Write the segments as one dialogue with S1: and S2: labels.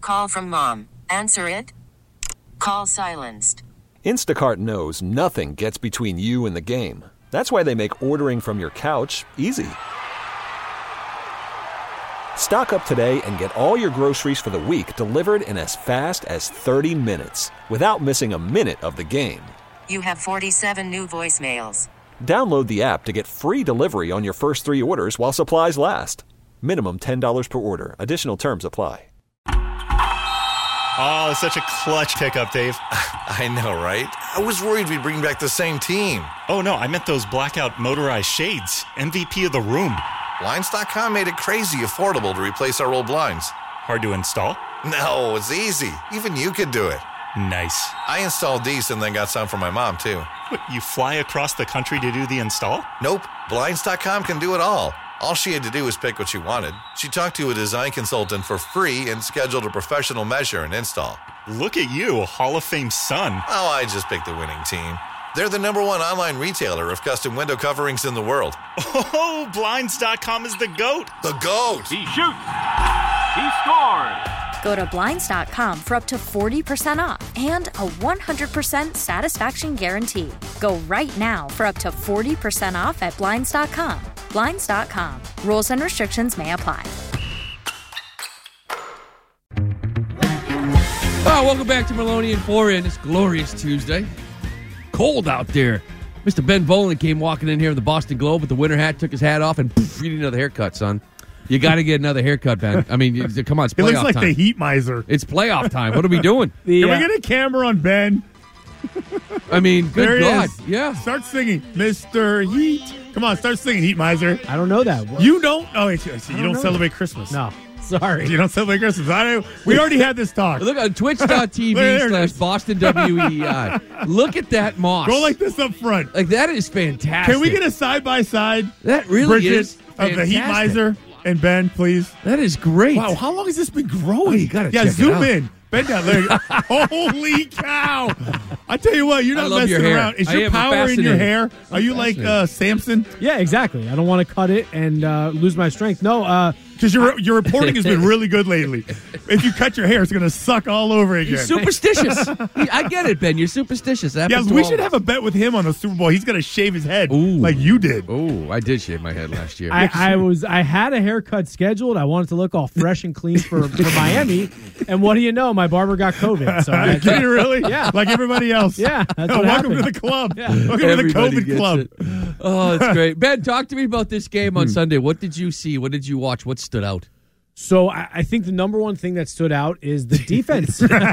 S1: call from mom. Answer it. Call silenced.
S2: Instacart knows nothing gets between you and the game. That's why they make ordering from your couch easy. Stock up today and get all your groceries for the week delivered in as fast as 30 minutes without missing a minute of the game.
S1: You have 47 new voicemails.
S2: Download the app to get free delivery on your first 3 orders while supplies last. Minimum $10 per order. Additional terms apply.
S3: Oh, such a clutch pickup, Dave.
S4: I know, right? I was worried we'd bring back the same team.
S3: Oh, no, I meant those blackout motorized shades. MVP of the room.
S4: Blinds.com made it crazy affordable to replace our old blinds.
S3: Hard to install?
S4: No, it's easy. Even you could do it.
S3: Nice.
S4: I installed these and then got some for my mom, too.
S3: What, you fly across the country to do the install?
S4: Nope. Blinds.com can do it all. All she had to do was pick what she wanted. She talked to a design consultant for free and scheduled a professional measure and install.
S3: Look at you, Hall of Fame son.
S4: Oh, I just picked the winning team. They're the #1 online retailer of custom window coverings in the world.
S3: Oh, Blinds.com is the GOAT.
S4: The GOAT.
S5: He shoots. He scores.
S6: Go to Blinds.com for up to 40% off and a 100% satisfaction guarantee. Go right now for up to 40% off at Blinds.com. Blinds.com. Rules and restrictions may apply.
S7: Oh, welcome back to Maloney and Florian. It's glorious Tuesday. Cold out there. Mr. Ben Volen came walking in here in the Boston Globe with the winter hat, took his hat off, and poof, you need another haircut, son. You got to get another haircut, Ben. I mean, come on, it's playoff time.
S8: It looks like the Heat miser.
S7: It's playoff time. What are we doing?
S8: Can we get a camera on Ben?
S7: I mean, good God.
S8: Is.
S7: Yeah.
S8: Start singing, Mr. Heat. Come on, start singing, Heat miser.
S9: I don't know that. What?
S8: You don't? Oh, wait, you don't celebrate Christmas.
S9: No. Sorry.
S8: You don't celebrate Christmas. We already had this talk.
S7: Look on twitch.tv/BostonWEI. Look at that moss.
S8: Go like this up front.
S7: Like, that is fantastic.
S8: Can we get a side-by-side?
S7: That really
S8: Bridget,
S7: is fantastic.
S8: Of the Heat miser and Ben, please.
S7: That is great.
S8: Wow, how long has this been growing?
S7: Oh, you got to check
S8: zoom
S7: it out.
S8: in. Bend down. There you go. Holy cow. I tell you what, you're not messing around. Is your power in your hair? Are you like Samson?
S9: Yeah, exactly. I don't want to cut it and lose my strength. No,
S8: because your reporting has been really good lately. If you cut your hair, it's going to suck all over again.
S7: You're superstitious. I get it, Ben. You're superstitious.
S8: Yeah, we should have a bet with him on the Super Bowl. He's going to shave his head like you did.
S7: Oh, I did shave my head last year.
S9: I had a haircut scheduled. I wanted to look all fresh and clean for Miami. And what do you know? My barber got COVID. So
S8: Are you kidding, really?
S9: Yeah.
S8: Like everybody else.
S9: Yeah. That's what
S8: welcome
S9: happened.
S8: to the club.
S9: Yeah.
S8: Welcome
S7: Everybody
S8: to the COVID club.
S7: It. Oh, that's great. Ben, talk to me about this game on Sunday. What did you see? What did you watch? What stood out?
S9: So I think the number one thing that stood out is the defense.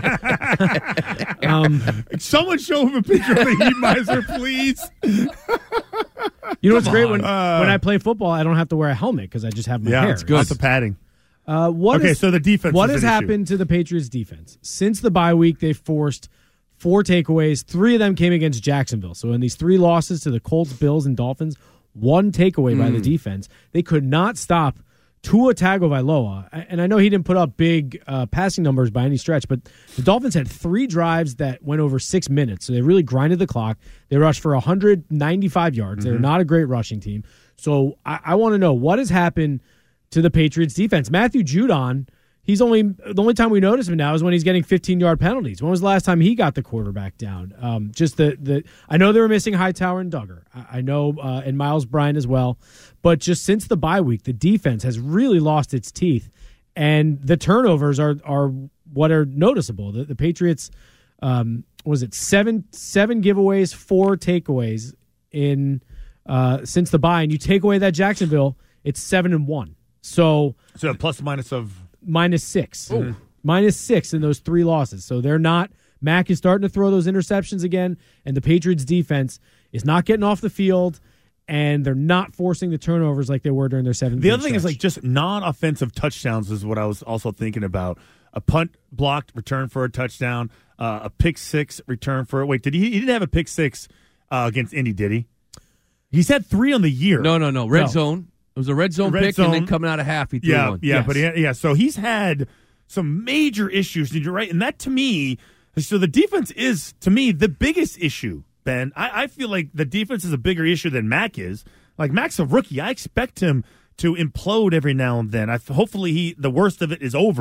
S8: Someone show him a picture of the Heat miser, please.
S9: You know what's great? When I play football, I don't have to wear a helmet because I just have my hair.
S8: It's good. Lots of padding.
S9: So
S8: the defense.
S9: What has happened to the Patriots' defense? Since the bye week, they forced 4 takeaways. 3 of them came against Jacksonville. So in these 3 losses to the Colts, Bills, and Dolphins, 1 takeaway by the defense. They could not stop Tua Tagovailoa. And I know he didn't put up big passing numbers by any stretch, but the Dolphins had 3 drives that went over 6 minutes. So they really grinded the clock. They rushed for 195 yards. They're not a great rushing team. So I want to know what has happened to the Patriots defense. Matthew Judon, the only time we notice him now is when he's getting 15-yard penalties. When was the last time he got the quarterback down? I know they were missing Hightower and Duggar. I know and Miles Bryant as well. But just since the bye week, the defense has really lost its teeth, and the turnovers are what are noticeable. The Patriots, was it 7 giveaways, 4 takeaways in since the bye, and you take away that Jacksonville, it's 7-1. So
S8: a plus minus of
S9: -6. -6 in those 3 losses. So they're not. Mac is starting to throw those interceptions again, and the Patriots defense is not getting off the field, and they're not forcing the turnovers like they were during their 7th.
S8: The other thing is like just non-offensive touchdowns is what I was also thinking about. A punt blocked return for a touchdown, a pick 6 return for it. Wait, he didn't have a pick 6 against Indy, did he? He's had 3 on the year.
S7: No. Red zone. It was a red zone pick, and then coming out of half, he threw one.
S8: Yeah,
S7: yes.
S8: but so he's had some major issues. You're right, and that to me, so the defense is to me the biggest issue. Ben, I feel like the defense is a bigger issue than Mac is. Like Mac's a rookie, I expect him to implode every now and then. Hopefully, the worst of it is over,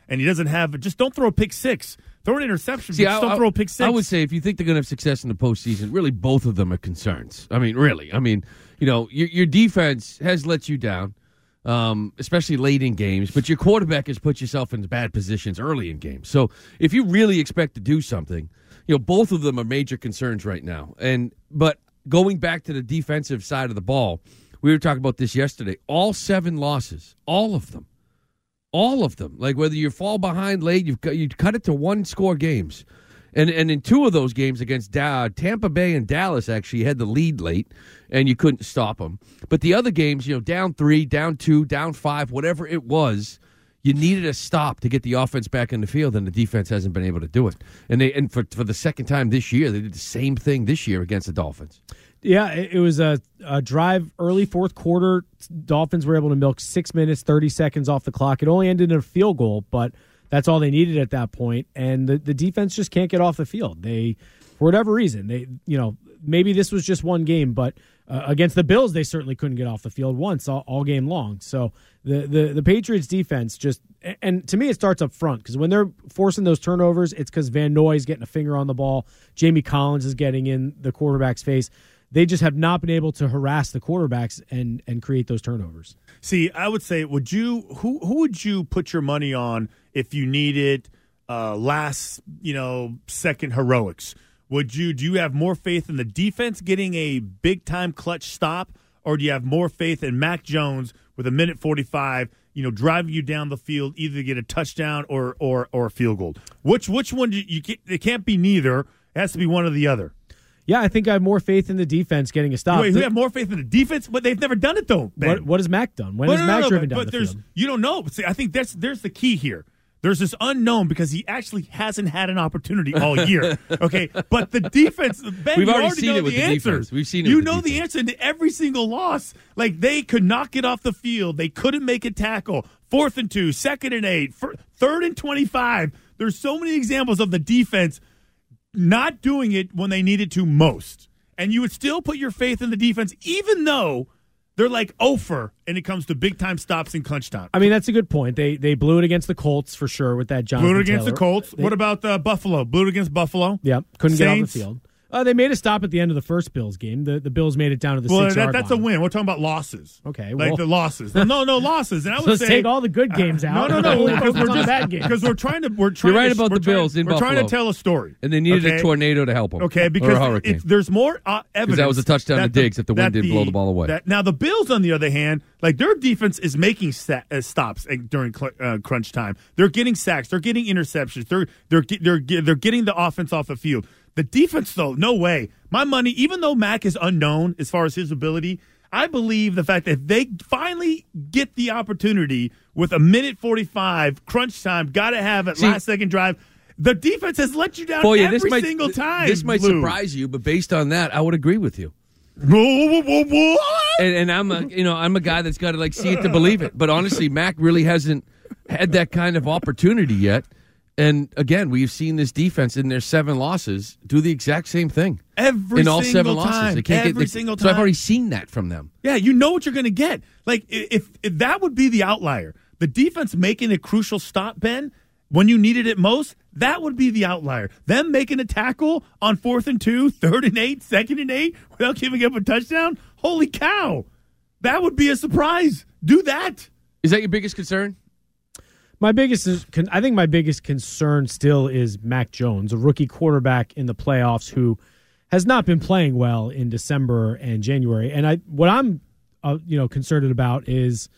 S8: and he doesn't have, just don't throw a pick six. Throw an interception,
S7: See,
S8: but just don't throw a pick six.
S7: I would say if you think they're going to have success in the postseason, really both of them are concerns. I mean, really. I mean, your defense has let you down, especially late in games, but your quarterback has put yourself in bad positions early in games. So if you really expect to do something, both of them are major concerns right now. But going back to the defensive side of the ball, we were talking about this yesterday. All 7 losses, all of them. Like whether you fall behind late, you cut it to 1-score games. And in 2 of those games against Tampa Bay and Dallas, actually, you had the lead late, and you couldn't stop them. But the other games, down 3, down 2, down 5, whatever it was, you needed a stop to get the offense back in the field, and the defense hasn't been able to do it. And for the second time this year, they did the same thing this year against the Dolphins.
S9: Yeah, it was a drive early fourth quarter. Dolphins were able to milk 6 minutes, 30 seconds off the clock. It only ended in a field goal, but that's all they needed at that point. And the defense just can't get off the field. They, for whatever reason, maybe this was just one game, but against the Bills, they certainly couldn't get off the field once all game long. So the Patriots defense just, and to me, it starts up front because when they're forcing those turnovers, it's because Van Noy's getting a finger on the ball. Jamie Collins is getting in the quarterback's face. They just have not been able to harass the quarterbacks and create those turnovers.
S8: See, I would say, who would you put your money on if you needed last second heroics? Do you have more faith in the defense getting a big time clutch stop, or do you have more faith in Mac Jones with 1:45, driving you down the field either to get a touchdown or a field goal? Which one it can't be neither. It has to be one or the other.
S9: Yeah, I think I have more faith in the defense getting a stop.
S8: Wait, who have more faith in the defense? But they've never done it, though, Ben.
S9: What has Mac done? When has Mac driven down the field?
S8: You don't know. See, I think there's the key here. There's this unknown because he actually hasn't had an opportunity all year. Okay, but the defense, Ben,
S7: we've already
S8: seen
S7: know
S8: it with
S7: the
S8: answers.
S7: We've seen it.
S8: You know the answer to every single loss. Like they could not get off the field. They couldn't make a tackle. 4th and 2, 2nd and 8, 3rd and 25. There's so many examples of the defense not doing it when they needed to most. And you would still put your faith in the defense, even though they're like over and it comes to big-time stops in clutch time.
S9: I mean, that's a good point. They blew it against the Colts for sure with that Jonathan
S8: Blew it against
S9: Taylor.
S8: the Colts. What about Buffalo? Blew it against Buffalo.
S9: Yep, couldn't get off the
S8: Saints?
S9: field. They made a stop at the end of the first Bills game. The Bills made it down to the 6-yard
S8: that's
S9: line.
S8: a win. We're talking about losses.
S9: Okay,
S8: like the losses. No losses. And I would
S9: let's
S8: say
S9: take all the good games out.
S8: No.
S9: Because we're bad games.
S8: Because we're trying.
S7: You're right about the Bills in Buffalo.
S8: We're trying to tell a story,
S7: and they needed a tornado to help them.
S8: Okay,
S7: or
S8: because
S7: a hurricane.
S8: there's more evidence.
S7: That was a touchdown to Diggs if the wind didn't blow the ball away.
S8: Now the Bills, on the other hand, like their defense is making stops during crunch time. They're getting sacks. They're getting interceptions. They're getting the offense off the field. The defense, though, no way. My money, even though Mac is unknown as far as his ability, I believe the fact that if they finally get the opportunity with 1:45 crunch time, got to have it last second drive. The defense has let you down every single time.
S7: This might surprise you, but based on that, I would agree with you.
S8: What?
S7: And I'm a guy that's got to see it to believe it. But honestly, Mac really hasn't had that kind of opportunity yet. And again, we've seen this defense in their 7 losses do the exact same thing.
S8: Every single 7 losses.
S7: Time.
S8: They can't every single time.
S7: So I've already seen that from them.
S8: Yeah, you know what you're going to get. Like, if that would be the outlier. The defense making a crucial stop, Ben, when you needed it most, that would be the outlier. Them making a tackle on 4th and 2, 3rd and 8, 2nd and 8, without giving up a touchdown. Holy cow. That would be a surprise. Do that.
S7: Is that your biggest concern?
S9: I think my biggest concern still is Mac Jones, a rookie quarterback in the playoffs who has not been playing well in December and January. And what I'm concerned about is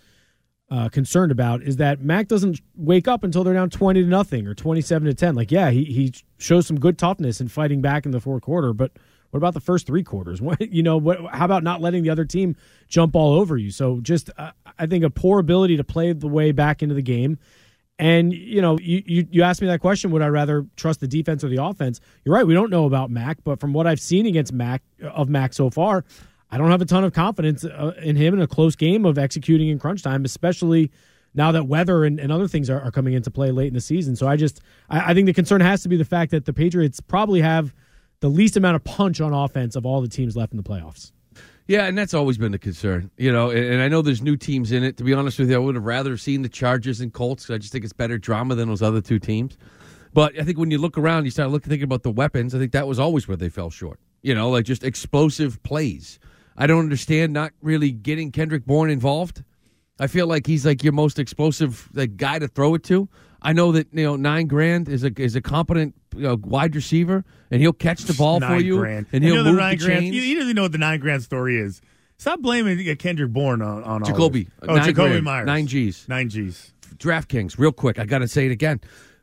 S9: that Mac doesn't wake up until they're down 20-0 or 27-10. Like, yeah, he shows some good toughness in fighting back in the fourth quarter, but what about the first 3 quarters? How about not letting the other team jump all over you? So just I think a poor ability to play the way back into the game. And, you asked me that question, would I rather trust the defense or the offense? You're right, we don't know about Mac, but from what I've seen against Mac so far, I don't have a ton of confidence in him in a close game of executing in crunch time, especially now that weather and other things are coming into play late in the season. So I think the concern has to be the fact that the Patriots probably have the least amount of punch on offense of all the teams left in the playoffs.
S7: Yeah, and that's always been the concern, and I know there's new teams in it. To be honest with you, I would have rather seen the Chargers and Colts because I just think it's better drama than those other two teams. But I think when you look around, you start thinking about the weapons. I think that was always where they fell short. Like just explosive plays. I don't understand not really getting Kendrick Bourne involved. I feel like he's like your most explosive guy to throw it to. I know that $9,000 is a competent wide receiver, and he'll catch the ball for you, and he'll move the chains.
S8: You don't even know what the $9,000 story is. Stop blaming Kendrick Bourne on
S7: Jacoby.
S8: Jacoby Myers.
S7: 9 G's. DraftKings, real quick. I got to say it again.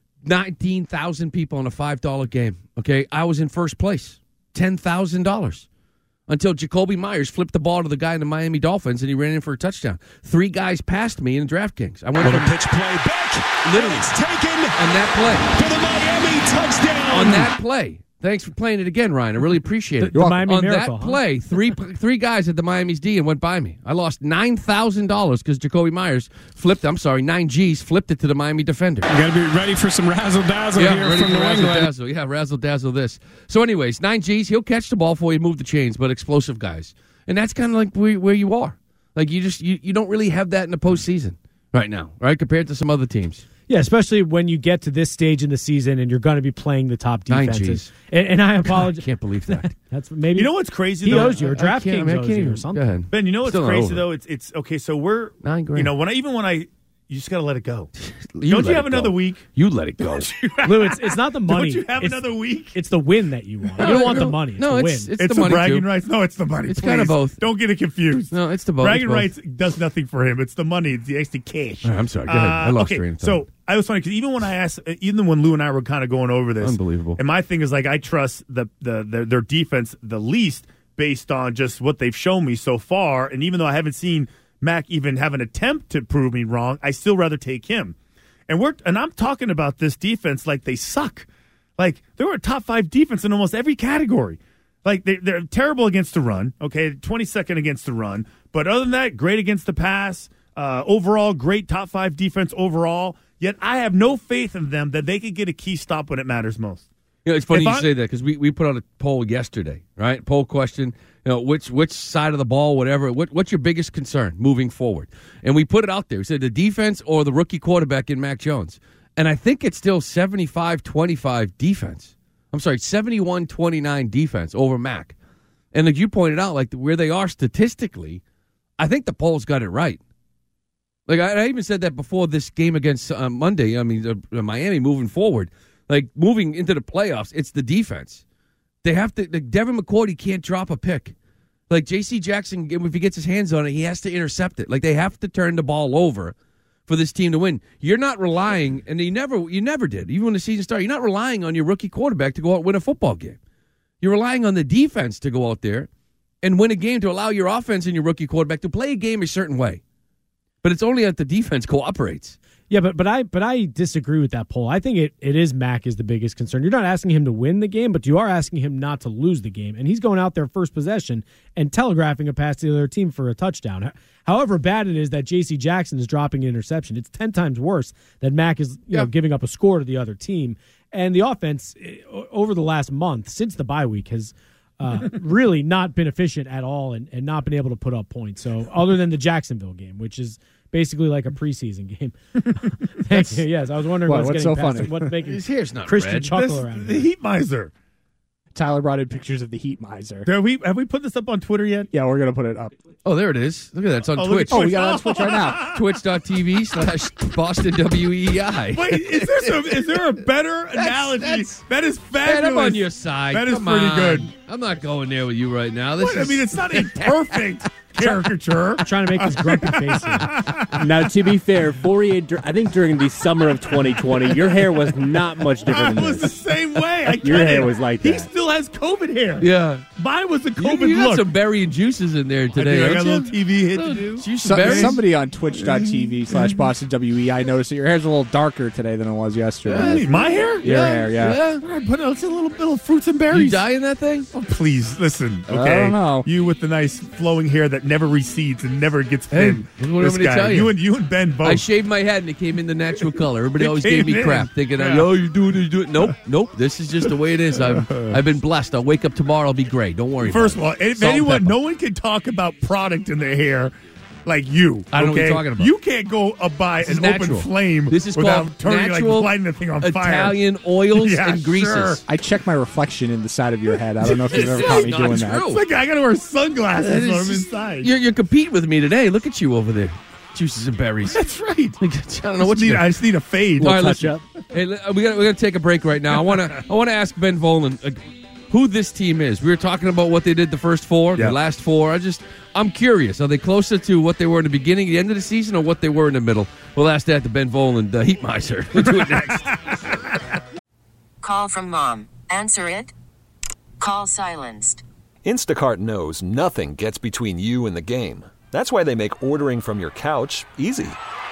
S7: 19,000 people on a $5 game. Okay, I was in first place. $10,000. Until Jacoby Myers flipped the ball to the guy in the Miami Dolphins, and he ran in for a touchdown. 3 guys passed me in DraftKings. I went
S10: from pitch play back.
S7: Literally.
S10: It's taken
S7: on that play.
S10: For the Miami touchdown.
S7: On that play. Thanks for playing it again, Ryan. I really appreciate it.
S9: The Miami
S7: on
S9: Miracle,
S7: that play, three guys at the Miami's D and went by me. I lost $9,000 because Jacoby Myers 9 G's flipped it to the Miami defender.
S10: You got to be ready for some razzle-dazzle here from New England.
S7: Yeah, razzle-dazzle this. So anyways, 9 G's, he'll catch the ball for you, move the chains, but explosive guys. And that's kind of like where you are. Like you don't really have that in the postseason right now, right, compared to some other teams.
S9: Yeah, especially when you get to this stage in the season and you're going to be playing the top defenses. And I apologize.
S7: I can't believe that.
S9: That's maybe.
S8: You know what's crazy?
S9: He
S8: though?
S9: owes you, or DraftKings owes you, or something.
S7: Go ahead.
S8: Ben, you know what's
S7: Still
S8: crazy though? It's okay. So we're $9,000. You just got to let it go. Don't you have another week?
S7: You let it go.
S9: Lou, it's not the money.
S8: Don't you have another week?
S9: It's the win that you want. You don't want the money. It's the win.
S7: It's
S8: the
S7: money
S8: bragging
S7: too.
S8: rights. No, it's the money.
S7: It's
S8: Please.
S7: kind of both.
S8: Don't get it confused.
S7: No, it's the both.
S8: Bragging rights does nothing for him. It's the money. It's the extra cash.
S7: I'm sorry. Go ahead. I lost train of thought.
S8: So I was funny because even when Lou and I were kind of going over this,
S7: unbelievable.
S8: And my thing is I trust their defense the least based on just what they've shown me so far. And even though I haven't seen Mac even have an attempt to prove me wrong, I still rather take him. And I'm talking about this defense like they suck. Like they were a top 5 defense in almost every category. Like they're terrible against the run. Okay, 22nd against the run, but other than that, great against the pass. Overall, great top 5 defense overall. Yet I have no faith in them that they could get a key stop when it matters most.
S7: It's funny you say that because we put out a poll yesterday, right? Poll question, which side of the ball, whatever. What's your biggest concern moving forward? And we put it out there. We said the defense or the rookie quarterback in Mac Jones. And I think it's still 75-25 defense. I'm sorry, 71-29 defense over Mac. And like you pointed out, like where they are statistically, I think the poll's got it right. Like I even said that before this game against Monday. I mean, Miami moving forward. Like, moving into the playoffs, it's the defense. They have to – Devin McCourty can't drop a pick. Like, J.C. Jackson, if he gets his hands on it, he has to intercept it. Like, they have to turn the ball over for this team to win. You're not relying – and you never did. Even when the season started, you're not relying on your rookie quarterback to go out and win a football game. You're relying on the defense to go out there and win a game to allow your offense and your rookie quarterback to play a game a certain way. But it's only that the defense cooperates.
S9: Yeah, but I disagree with that poll. I think it is Mac is the biggest concern. You're not asking him to win the game, but you are asking him not to lose the game. And he's going out there first possession and telegraphing a pass to the other team for a touchdown. However bad it is that J.C. Jackson is dropping an interception, it's 10 times worse that Mac is giving up a score to the other team. And the offense over the last month, since the bye week, has really not been efficient at all and not been able to put up points. So other than the Jacksonville game, which is basically like a preseason game. Thank you. Yes, I was wondering what's getting so past funny. What's making
S7: his hair's not
S9: Christian
S7: red.
S9: chuckle around
S8: the Heat Miser.
S11: Tyler brought in pictures of the Heat Miser.
S8: Have we put this up on Twitter yet?
S11: Yeah, we're going to put it up.
S7: Oh, there it is. Look at that. It's on Twitch.
S11: Oh, we got it on Twitch right now.
S7: Twitch.tv/Boston WEI.
S8: Wait, is there a better analogy? That is fabulous.
S7: Man, I'm on your side.
S8: That is pretty good.
S7: I'm not going there with you right now.
S8: I mean, it's not a perfect caricature.
S9: I'm trying to make this grumpy face here.
S11: Now, to be fair, Fourier, I think during the summer of 2020, your hair was not much different than
S8: this. It was the same way.
S11: Your hair was like that.
S8: He still has COVID hair.
S7: Yeah.
S8: Mine was a COVID
S7: you
S8: look.
S7: got some berry and juices in there today.
S8: I got a little TV hit to do.
S11: Somebody on Twitch.tv/Boston WEI noticed that your hair's a little darker today than it was yesterday.
S8: My hair?
S11: Your hair, yeah.
S8: I put a little fruits and berries.
S7: You dyeing that thing?
S8: please, listen, okay?
S11: I don't know.
S8: You with the nice flowing hair that never recedes and never gets thin.
S7: Hey, what am I going to tell you?
S8: You and Ben both.
S7: I shaved my head and it came in the natural color. Everybody always gave me
S8: in.
S7: crap, thinking, you do it. Nope. This is just the way it is. I've been blessed. I'll wake up tomorrow. I'll be great. Don't worry
S8: First
S7: about
S8: of all, no one can talk about product in their hair like you.
S7: I don't know what
S8: okay?
S7: you're talking about.
S8: You can't go by an
S7: natural.
S8: open flame
S7: This is
S8: without
S7: called
S8: turning,
S7: natural
S8: lighting the thing on fire.
S7: Italian oils and greases.
S8: Sure.
S11: I check my reflection in the side of your head. I don't know if you've ever caught me
S7: not
S11: doing
S7: true.
S11: that.
S8: It's like I got to wear sunglasses when I'm inside.
S7: You're competing with me today. Look at you over there. Juices and berries.
S8: That's right.
S7: I don't know what you
S8: I just need a fade.
S7: All right,
S11: touch
S7: listen. Hey, we got to take a break right now. I want to ask Ben Volen who this team is. We were talking about what they did the first four, the last four. I'm curious. Are they closer to what they were in the beginning, the end of the season, or what they were in the middle? We'll ask that to Ben Volen, the Heat Miser. We'll do it next.
S1: Call from mom. Answer it. Call silenced.
S2: Instacart knows nothing gets between you and the game. That's why they make ordering from your couch easy.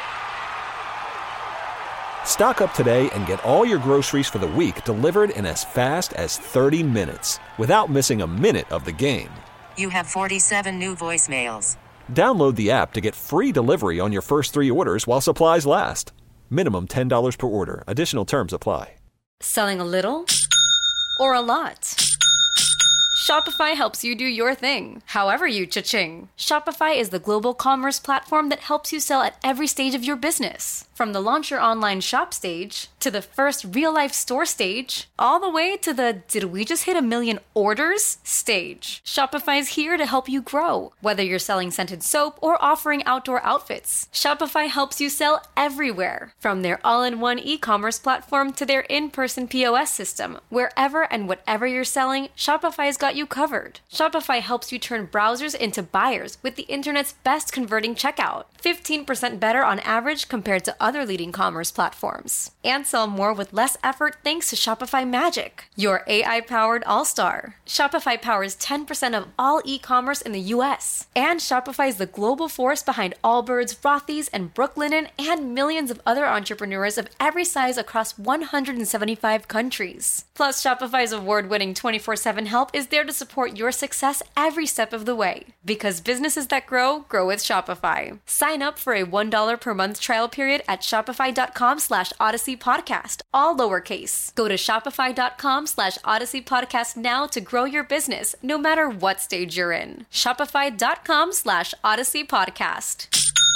S2: Stock up today and get all your groceries for the week delivered in as fast as 30 minutes without missing a minute of the game.
S1: You have 47 new voicemails.
S2: Download the app to get free delivery on your first 3 orders while supplies last. Minimum $10 per order. Additional terms apply.
S12: Selling a little or a lot? Shopify helps you do your thing, however you cha-ching. Shopify is the global commerce platform that helps you sell at every stage of your business. From the launch your online shop stage, to the first real-life store stage, all the way to the did we just hit 1 million orders stage. Shopify's here to help you grow. Whether you're selling scented soap or offering outdoor outfits, Shopify helps you sell everywhere. From their all-in-one e-commerce platform to their in-person POS system, wherever and whatever you're selling, Shopify's got you covered. Shopify helps you turn browsers into buyers with the internet's best converting checkout. 15% better on average compared to other leading commerce platforms. And sell more with less effort thanks to Shopify Magic, your AI-powered all-star. Shopify powers 10% of all e-commerce in the U.S. And Shopify is the global force behind Allbirds, Rothy's, and Brooklinen, and millions of other entrepreneurs of every size across 175 countries. Plus, Shopify's award-winning 24/7 help is there to support your success every step of the way. Because businesses that grow, grow with Shopify. Sign up for a $1 per month trial period at shopify.com/Odyssey Podcast, all lowercase. Go to shopify.com/Odyssey Podcast now to grow your business, no matter what stage you're in. Shopify.com/Odyssey Podcast.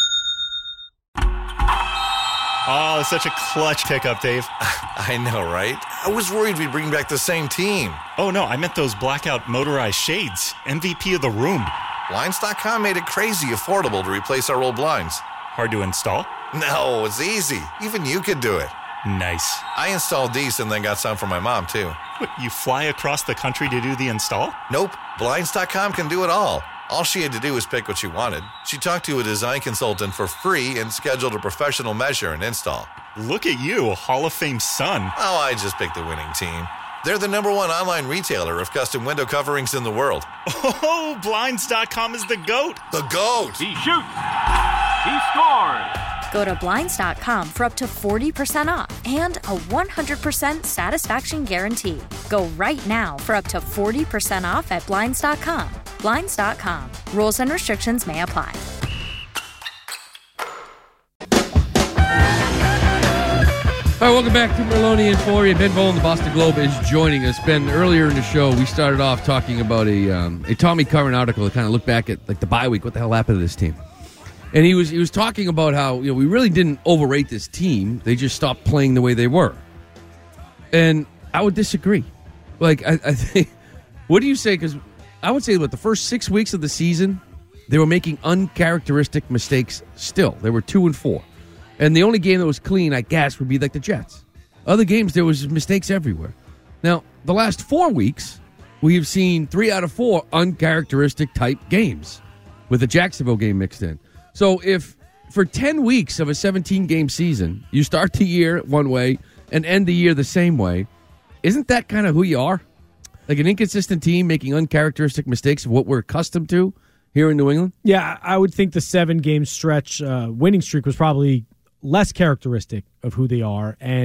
S3: Oh, such a clutch pickup, Dave.
S4: I know, right? I was worried we'd bring back the same team.
S3: Oh, no, I meant those blackout motorized shades. MVP of the room.
S4: Blinds.com made it crazy affordable to replace our old blinds.
S3: Hard to install?
S4: No, it's easy. Even you could do it.
S3: Nice.
S4: I installed these and then got some for my mom, too.
S3: What, you fly across the country to do the install?
S4: Nope. Blinds.com can do it all. All she had to do was pick what she wanted. She talked to a design consultant for free and scheduled a professional measure and install.
S3: Look at you, Hall of Fame son.
S4: Oh, I just picked the winning team. They're the #1 online retailer of custom window coverings in the world.
S3: Oh, Blinds.com is the GOAT.
S4: The GOAT.
S5: He shoots. He scores.
S6: Go to Blinds.com for up to 40% off and a 100% satisfaction guarantee. Go right now for up to 40% off at Blinds.com. Blinds.com. Rules and restrictions may apply.
S7: All right, welcome back to Merloni and Fauria. Ben Volen, the Boston Globe, is joining us. Ben, earlier in the show, we started off talking about a Tommy Curran article that kind of looked back at like the bye week. What the hell happened to this team? And he was talking about how we really didn't overrate this team. They just stopped playing the way they were. And I would disagree. Like I think, what do you say? Because I would say that the first 6 weeks of the season, they were making uncharacteristic mistakes. Still, they were 2-4. And the only game that was clean, I guess, would be like the Jets. Other games, there was mistakes everywhere. Now, the last 4 weeks, we have seen 3 out of 4 uncharacteristic type games with the Jacksonville game mixed in. So if for 10 weeks of a 17-game season, you start the year one way and end the year the same way, isn't that kind of who you are? Like an inconsistent team making uncharacteristic mistakes of what we're accustomed to here in New England?
S9: Yeah, I would think the 7-game stretch winning streak was probably less characteristic of who they are. And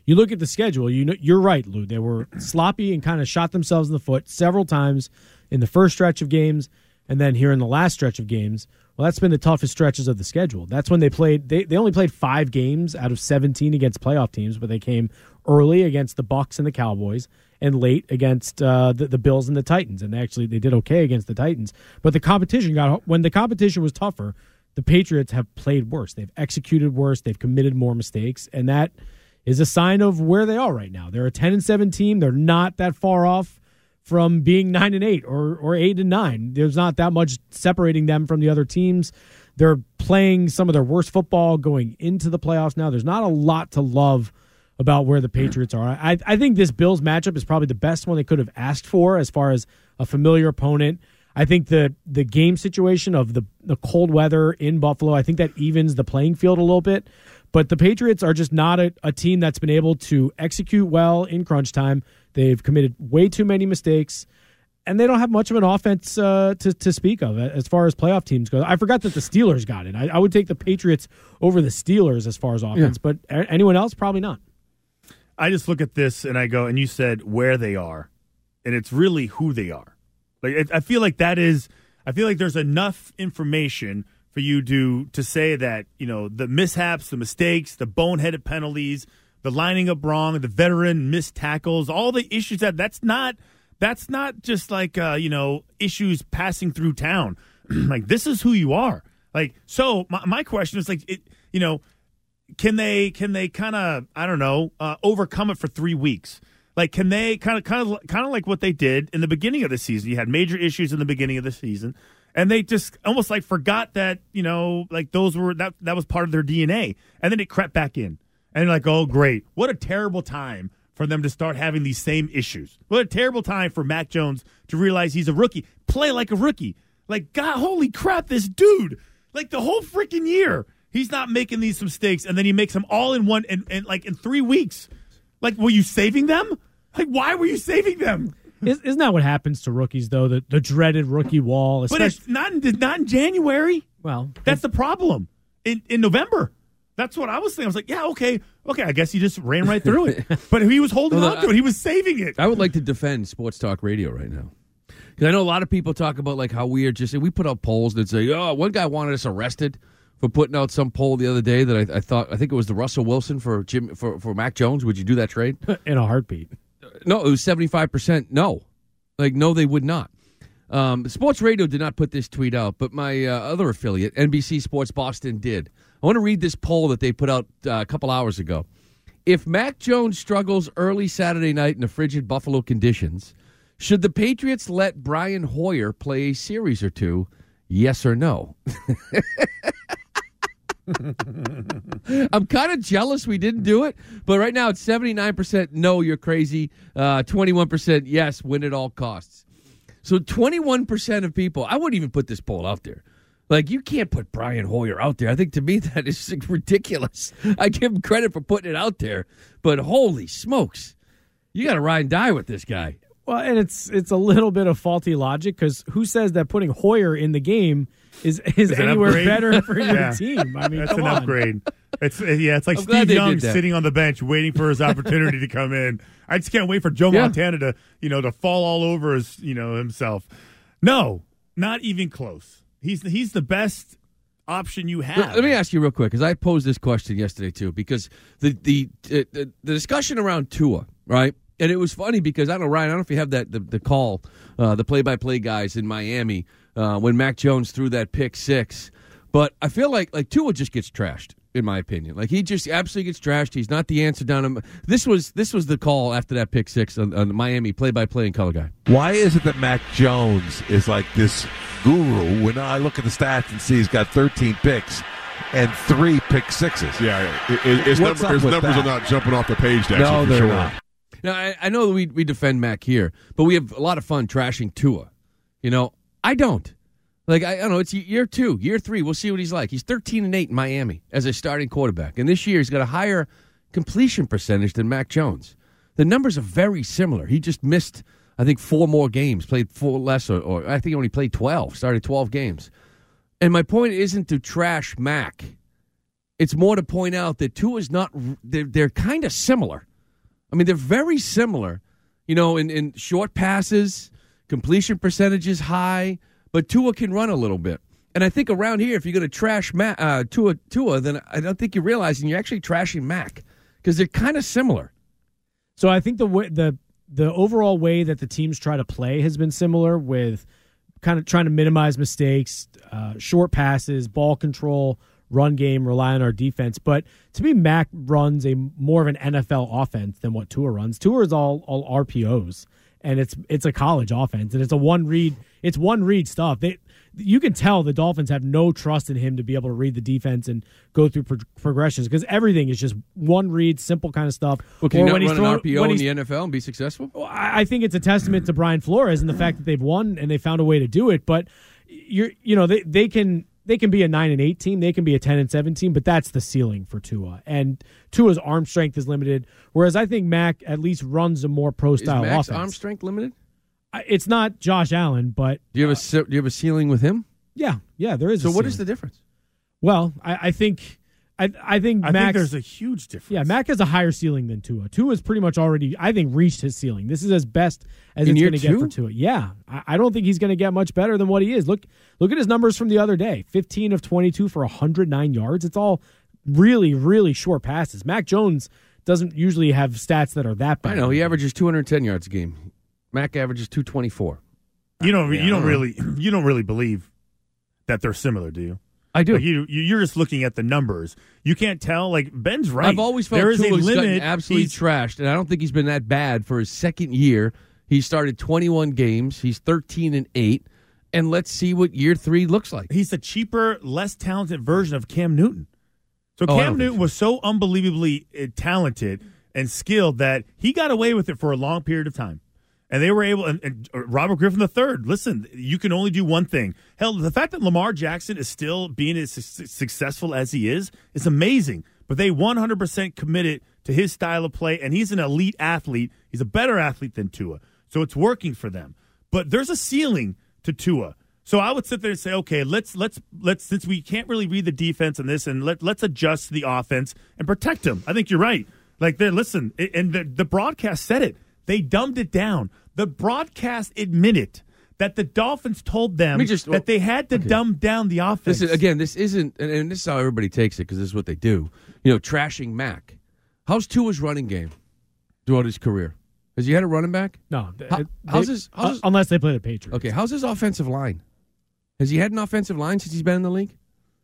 S9: you look at the schedule, you're right, Lou. They were sloppy and kind of shot themselves in the foot several times in the first stretch of games, and then here in the last stretch of games. Well, that's been the toughest stretches of the schedule. That's when they played. They only played 5 games out of 17 against playoff teams, but they came early against the Bucs and the Cowboys, and late against the Bills and the Titans. And they did okay against the Titans. But when the competition was tougher, the Patriots have played worse. They've executed worse. They've committed more mistakes, and that is a sign of where they are right now. They're a 10-7 team. They're not that far off from being 9-8 or 8-9. There's not that much separating them from the other teams. They're playing some of their worst football going into the playoffs now. There's not a lot to love about where the Patriots are. I think this Bills matchup is probably the best one they could have asked for as far as a familiar opponent. I think the game situation of the cold weather in Buffalo, I think that evens the playing field a little bit. But the Patriots are just not a team that's been able to execute well in crunch time. They've committed way too many mistakes, and they don't have much of an offense to speak of as far as playoff teams go. I forgot that the Steelers got it. I would take the Patriots over the Steelers as far as offense, but anyone else, probably not.
S8: I just look at this and I go, and you said where they are, and it's really who they are. Like I feel like there's enough information for you to say that, the mishaps, the mistakes, the boneheaded penalties, the lining up wrong, the veteran missed tackles, all the issues that's not just like issues passing through town. Like, this is who you are. Like, so my question is, like, can they kind of, I don't know, overcome it for 3 weeks? Like, can they kind of like what they did in the beginning of the season? You had major issues in the beginning of the season, and they just almost like forgot that, like those were that was part of their DNA, and then it crept back in, and you're like, oh great, what a terrible time for them to start having these same issues. What a terrible time for Mac Jones to realize he's a rookie, play like a rookie. Like, God, holy crap, this dude, like the whole freaking year, he's not making these mistakes, and then he makes them all in one, and like in 3 weeks. Like, were you saving them? Like, why were you saving them?
S9: Isn't that what happens to rookies, though? The dreaded rookie wall.
S8: But it's not in January.
S9: Well,
S8: that's the problem. In November. That's what I was saying. I was like, yeah, okay, I guess he just ran right through it. But he was holding on to it. He was saving it.
S7: I would like to defend Sports Talk Radio right now. Because I know a lot of people talk about like how we are just, we put out polls that say, oh, one guy wanted us arrested for putting out some poll the other day that I think it was the Russell Wilson for Mac Jones. Would you do that trade?
S9: In a heartbeat.
S7: No, it was 75% no. Like, no, they would not. Sports Radio did not put this tweet out, but my other affiliate, NBC Sports Boston, did. I want to read this poll that they put out a couple hours ago. If Mac Jones struggles early Saturday night in the frigid Buffalo conditions, should the Patriots let Brian Hoyer play a series or two? Yes or no? I'm kind of jealous we didn't do it, but right now it's 79% no, you're crazy, 21% yes, win at all costs. So 21% of people, I wouldn't even put this poll out there. Like, you can't put Brian Hoyer out there. I think to me that is ridiculous. I give him credit for putting it out there, but holy smokes, you got to ride and die with this guy.
S9: Well, and it's a little bit of faulty logic, because who says that putting Hoyer in the game is anywhere better for your team? I mean,
S8: that's an upgrade. It's like Steve Young sitting on the bench waiting for his opportunity to come in. I just can't wait for Joe Montana to fall all over himself. No, not even close. He's the best option you have.
S7: Let me ask you real quick, because I posed this question yesterday too, because the discussion around Tua, right? And it was funny because, I don't know, Ryan, I don't know if you have the call, the play-by-play guys in Miami when Mac Jones threw that pick six. But I feel like Tua just gets trashed, in my opinion. Like, he just absolutely gets trashed. He's not the answer down him. This was the call after that pick six on the Miami play-by-play and color guy.
S13: Why is it that Mac Jones is like this guru when I look at the stats and see he's got 13 picks and 3 pick sixes?
S14: Yeah, his numbers are not jumping off the page,
S13: no, they're not.
S7: Now, I know we defend Mac here, but we have a lot of fun trashing Tua. I don't. Like, I don't know, it's year 2, year 3. We'll see what he's like. He's 13-8 in Miami as a starting quarterback. And this year he's got a higher completion percentage than Mac Jones. The numbers are very similar. He just missed, I think, 4 more games, played 4 less, or I think he only played 12, started 12 games. And my point isn't to trash Mac. It's more to point out that Tua's not, they're kind of similar. I mean, they're very similar, in short passes, completion percentages high, but Tua can run a little bit. And I think around here, if you're going to trash Tua, then I don't think you're realizing you're actually trashing Mac because they're kind of similar.
S9: So I think the overall way that the teams try to play has been similar, with kind of trying to minimize mistakes, short passes, ball control, run game, rely on our defense. But to me, Mac runs more of an NFL offense than what Tua runs. Tua is all RPOs, and it's a college offense, and it's one read stuff. You can tell the Dolphins have no trust in him to be able to read the defense and go through progressions, because everything is just one read, simple kind of stuff.
S7: Well, can you not run an RPO in the NFL and be successful?
S9: I think it's a testament to Brian Flores and the fact that they've won and they found a way to do it. But they can be a 9-8 team, they can be a 10-7 team, but that's the ceiling for Tua. And Tua's arm strength is limited, whereas I think Mac at least runs a more pro style offense.
S7: Is Mac's arm strength limited?
S9: It's not Josh Allen, but
S7: do you have a ceiling with him?
S9: Yeah, there is.
S7: So what is the difference?
S9: Well, I think Mac,
S8: there's a huge difference.
S9: Yeah, Mac has a higher ceiling than Tua. Tua's pretty much already, I think, reached his ceiling. This is as best as it's going to get for Tua. Yeah, I don't think he's going to get much better than what he is. Look at his numbers from the other day: 15 of 22 for 109 yards. It's all really, really short passes. Mac Jones doesn't usually have stats that are that bad.
S7: I know he averages 210 yards a game. Mac averages 224.
S8: You don't really believe that they're similar, do you?
S7: I do.
S8: Like you're just looking at the numbers. You can't tell. Like, Ben's right.
S7: I've always felt
S8: there is
S7: Tua's
S8: a limit.
S7: Gotten absolutely trashed, and I don't think he's been that bad for his second year. He started 21 games. He's 13-8, and let's see what year 3 looks like.
S8: He's a cheaper, less talented version of Cam Newton. So Cam Newton was so unbelievably talented and skilled that he got away with it for a long period of time. And they were able, and Robert Griffin III, listen, you can only do one thing. Hell, the fact that Lamar Jackson is still being as successful as he is amazing. But they 100% committed to his style of play, and he's an elite athlete. He's a better athlete than Tua. So it's working for them. But there's a ceiling to Tua. So I would sit there and say, okay, let's since we can't really read the defense in this, and let's adjust the offense and protect him. I think you're right. Like, listen, and the broadcast said it. They dumbed it down. The broadcast admitted that the Dolphins told them that they had to dumb down the offense.
S7: This isn't, and this is how everybody takes it because this is what they do. Trashing Mac. How's Tua's running game throughout his career? Has he had a running back?
S9: No.
S7: Unless
S9: they play the Patriots.
S7: Okay, how's his offensive line? Has he had an offensive line since he's been in the league?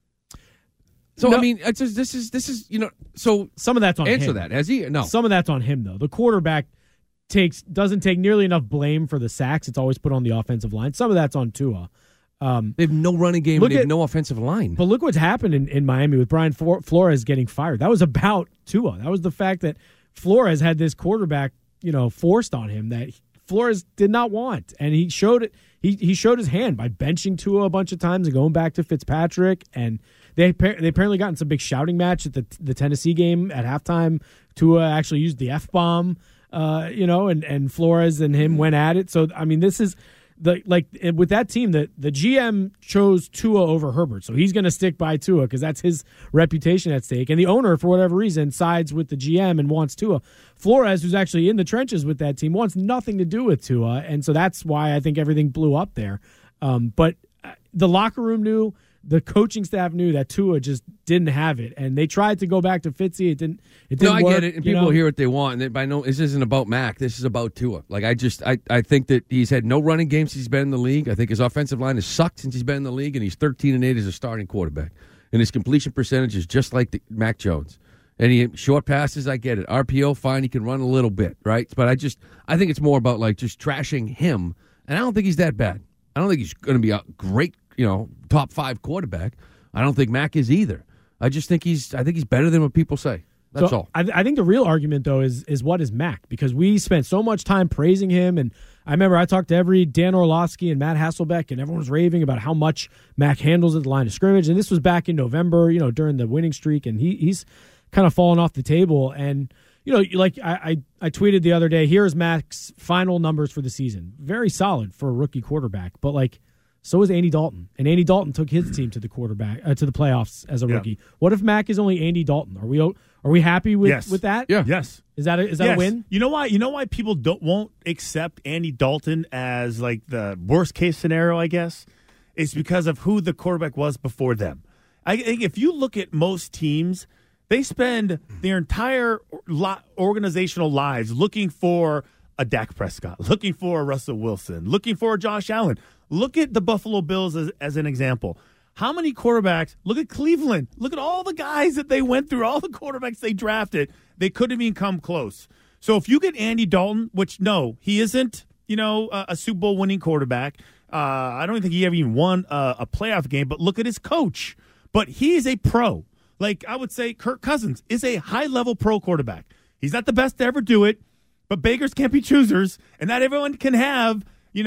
S7: So, no. I mean, this is so
S9: some of that's on him.
S7: Answer that. Has he? No.
S9: Some of that's on him, though. The quarterback doesn't take nearly enough blame for the sacks. It's always put on the offensive line. Some of that's on Tua.
S7: They have no running game and they have no offensive line.
S9: But look what's happened in Miami with Brian Flores getting fired. That was about Tua. That was the fact that Flores had this quarterback, forced on him that Flores did not want. And he showed it. He showed his hand by benching Tua a bunch of times and going back to Fitzpatrick. And they apparently got in some big shouting match at the Tennessee game at halftime. Tua actually used the F-bomb. And Flores and him went at it. So, I mean, this is with that team, the GM chose Tua over Herbert. So he's going to stick by Tua because that's his reputation at stake. And the owner, for whatever reason, sides with the GM and wants Tua. Flores, who's actually in the trenches with that team, wants nothing to do with Tua. And so that's why I think everything blew up there. But the locker room knew. The coaching staff knew that Tua just didn't have it, and they tried to go back to Fitzy. It didn't
S7: No, I
S9: work,
S7: get it, and people hear what they want. And this isn't about Mac. This is about Tua. Like I think that he's had no running game since he's been in the league. I think his offensive line has sucked since he's been in the league, and he's 13-8 as a starting quarterback. And his completion percentage is just like Mac Jones. And he short passes, I get it. RPO, fine, he can run a little bit, right? But I think it's more about like just trashing him, and I don't think he's that bad. I don't think he's going to be a great, top 5 quarterback. I don't think Mac is either. I think he's better than what people say. That's all.
S9: I think the real argument, though, is what is Mac? Because we spent so much time praising him, and I remember I talked to every Dan Orlovsky and Matt Hasselbeck, and everyone was raving about how much Mac handles at the line of scrimmage. And this was back in November, during the winning streak, and he's kind of fallen off the table. And like I tweeted the other day, here's Mac's final numbers for the season. Very solid for a rookie quarterback, but so is Andy Dalton, and Andy Dalton took his team to the playoffs as a rookie. What if Mac is only Andy Dalton? Are Are we happy with
S8: Yes.
S9: with that?
S7: Yeah.
S8: Yes.
S9: Is that a win?
S8: You know why? You know why people won't accept Andy Dalton as like the worst case scenario? I guess it's because of who the quarterback was before them. I think if you look at most teams, they spend their entire organizational lives looking for a Dak Prescott, looking for a Russell Wilson, looking for a Josh Allen. Look at the Buffalo Bills as an example. How many quarterbacks? Look at Cleveland. Look at all the guys that they went through, all the quarterbacks they drafted. They couldn't even come close. So if you get Andy Dalton, which no, he isn't, a Super Bowl winning quarterback. I don't think he ever even won a playoff game, but look at his coach. But he is a pro. Like I would say Kirk Cousins is a high-level pro quarterback. He's not the best to ever do it, but beggars can't be choosers, and not everyone can have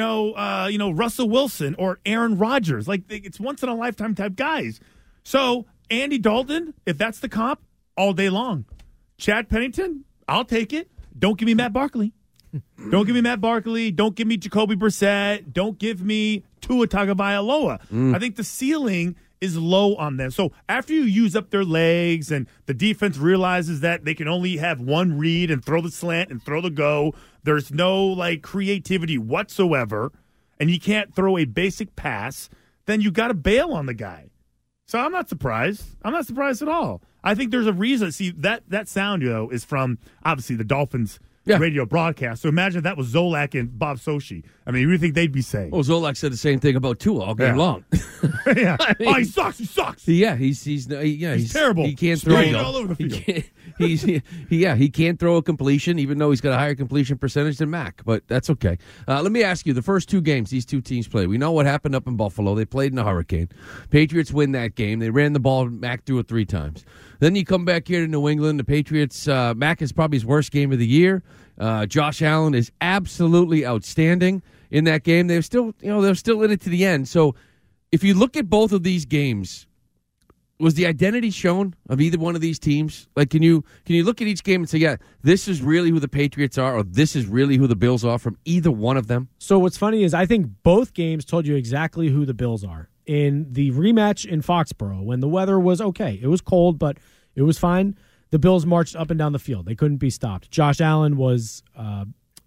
S8: Russell Wilson or Aaron Rodgers. Like, it's once-in-a-lifetime type guys. So, Andy Dalton, if that's the comp, all day long. Chad Pennington, I'll take it. Don't give me Matt Barkley. Don't give me Matt Barkley. Don't give me Jacoby Brissett. Don't give me Tua Tagovailoa. I think the ceiling is low on them. So, after you use up their legs and the defense realizes that they can only have one read and throw the slant and throw the go, there's no creativity whatsoever, and you can't throw a basic pass, then you got to bail on the guy. So I'm not surprised. I'm not surprised at all. I think there's a reason. See, that sound, is from, obviously, the Dolphins radio broadcast. So imagine if that was Zolak and Bob Sochi. I mean, what do you think they'd be saying?
S7: Well, Zolak said the same thing about Tua all game long.
S8: Yeah.
S7: I mean,
S8: he sucks. He sucks.
S7: Yeah, he's
S8: terrible.
S7: He can't throw
S8: all over the field.
S7: He can't throw a completion, even though he's got a higher completion percentage than Mac. But that's okay. Let me ask you: the first two games these two teams played, we know what happened up in Buffalo. They played in a hurricane. Patriots win that game. They ran the ball. Mac threw it 3 times. Then you come back here to New England. The Patriots. Mac is probably his worst game of the year. Josh Allen is absolutely outstanding in that game. They're still in it to the end. So if you look at both of these games, was the identity shown of either one of these teams? Like, can you look at each game and say, yeah, this is really who the Patriots are, or this is really who the Bills are from either one of them?
S9: So what's funny is I think both games told you exactly who the Bills are. In the rematch in Foxborough, when the weather was okay, it was cold, but it was fine. The Bills marched up and down the field. They couldn't be stopped. Josh Allen was, a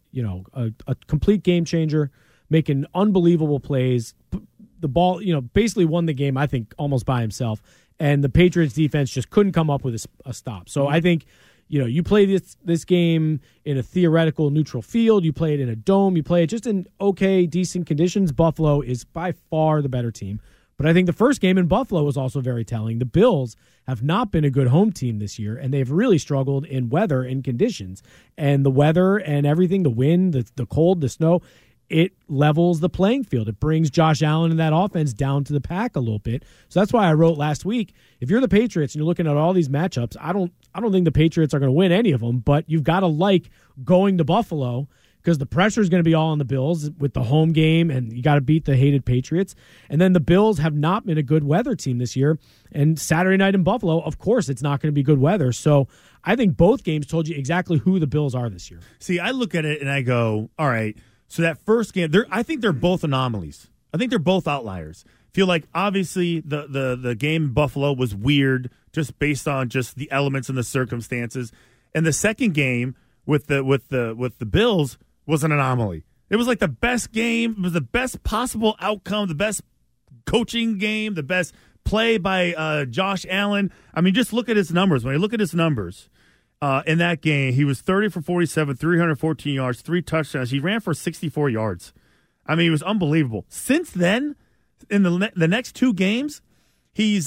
S9: complete game changer, making unbelievable plays. The ball, basically won the game, I think, almost by himself. And the Patriots defense just couldn't come up with a stop. So I think, you play this game in a theoretical neutral field. You play it in a dome. You play it just in okay, decent conditions. Buffalo is by far the better team. But I think the first game in Buffalo was also very telling. The Bills have not been a good home team this year, and they've really struggled in weather and conditions. And the weather and everything, the wind, the cold, the snow, it levels the playing field. It brings Josh Allen and that offense down to the pack a little bit. So that's why I wrote last week, if you're the Patriots and you're looking at all these matchups, I don't think the Patriots are going to win any of them, but you've got to like going to Buffalo because the pressure is going to be all on the Bills with the home game, and you got to beat the hated Patriots. And then the Bills have not been a good weather team this year. And Saturday night in Buffalo, of course, it's not going to be good weather. So I think both games told you exactly who the Bills are this year.
S8: See, I look at it and I go, all right, so that first game, I think they're both anomalies. I think they're both outliers. Feel like obviously the game in Buffalo was weird just based on just the elements and the circumstances. And the second game with the Bills was an anomaly. It was like the best game. It was the best possible outcome, the best coaching game, the best play by Josh Allen. I mean, just look at his numbers. When you look at his numbers in that game, he was 30 for 47, 314 yards, 3 touchdowns. He ran for 64 yards. I mean, it was unbelievable. Since then, in the next 2 games, he's